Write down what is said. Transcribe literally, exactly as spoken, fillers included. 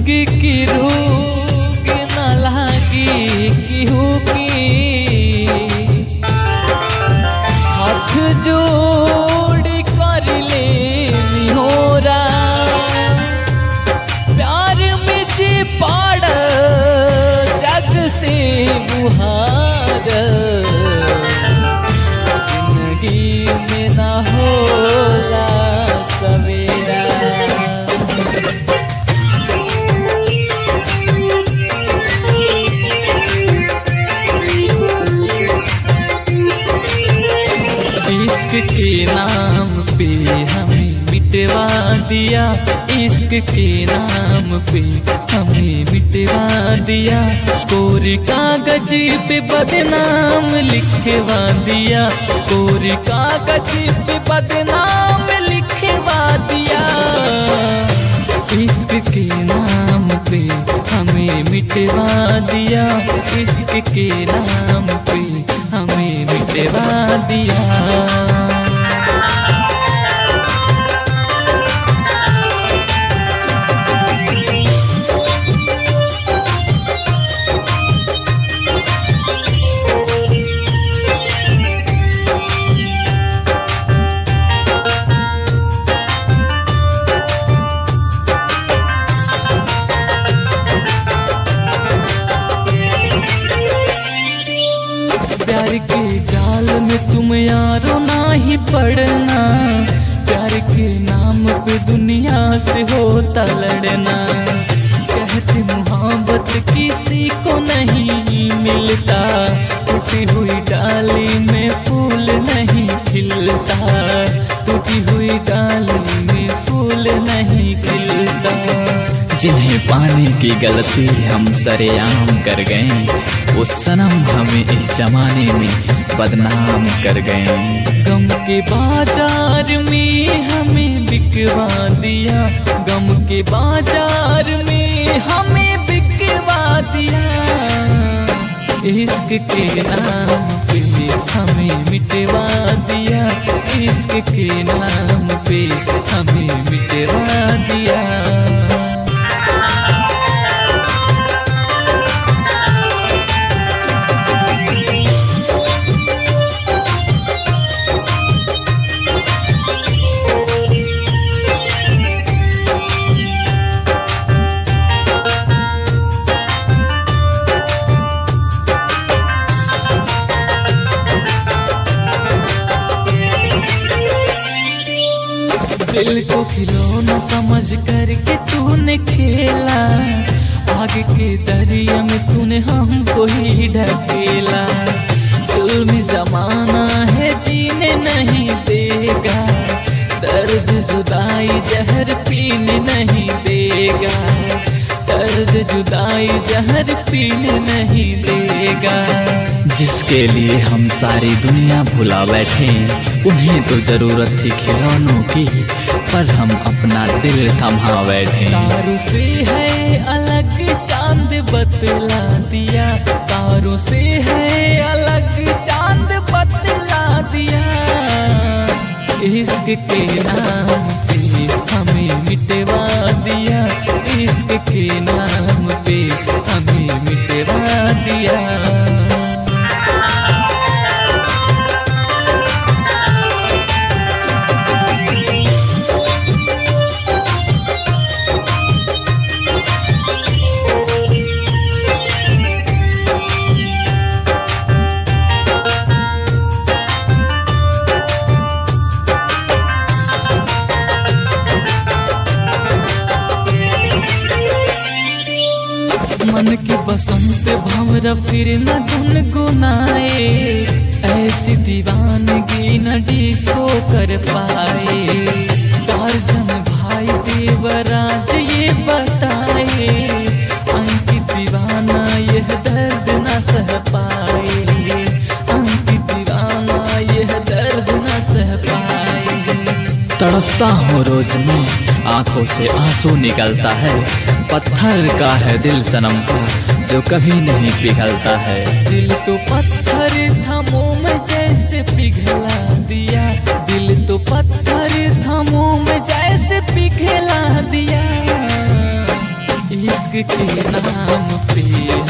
की रोग न लागी केहू की, हाथ जोड़ कर ले निहोरा, प्यार में जे पाड़ जग से मुहार, जिंदगी में ना होला सवेरा। इश्क के नाम पे हमें मिटवा दिया, इश्क के नाम पे हमें मिटवा दिया, कोरे कागज पे बदनाम लिखवा दिया, कोरे कागज पे बदनाम लिखवा दिया। इश्क के नाम पे हमें मिटवा दिया, इश्क के नाम पे हमें मिटवा दिया। प्यार के जाल में तुम यारो ना ही पड़ना, प्यार के नाम पे दुनिया से होता लड़ना, कहते मोहब्बत किसी को नहीं मिलता, टूटी हुई डाली में फूल नहीं खिलता, टूटी हुई डाली में फूल नहीं खिलता। जिन्हें पाने की गलती हम सरेआम कर गए, वो सनम हमें इस जमाने में बदनाम कर गए। गम के बाजार में हमें बिकवा दिया, गम के बाजार में हमें बिकवा दिया, इश्क के नाम पे हमें मिटवा दिया, इश्क के नाम पे हमें मिटवा दिया। दिल को खिलौना समझ करके तूने खेला, आग के दरिया में तूने हमको ही ढकेला, जुल्म जमाना है जीने नहीं देगा, दर्द जुदाई जहर पीने नहीं देगा, दर्द जुदाई जहर पीने नहीं देगा। जिसके लिए हम सारी दुनिया भुला बैठे, उन्हें तो जरूरत थी खिलौनों की, पर हम अपना दिल थमा बैठे। तारों से है अलग चांद बतला दिया, तारों से है अलग चांद बतला दिया, इश्क के नाम पे हमें मिटवा दिया, इश्क के नाम पे हमें मिटवा दिया। मन की बसंत भंवरा फिर न गुनगुनाए, ऐसी दीवानगी न डिस्को कर पाए, टार्ज़न भाई देवराज ये बताए, अंकित दीवाना यह दर्द न सह पाए, अंकित दीवाना यह दर्द न सह पाए। तड़पता हूँ रोज में, आंखों से आंसू निकलता है, पत्थर का है दिल सनम का जो कभी नहीं पिघलता है। दिल तो पत्थर था मुंह में जैसे पिघला दिया, दिल तो पत्थर था मुंह में जैसे पिघला दिया, के नाम पे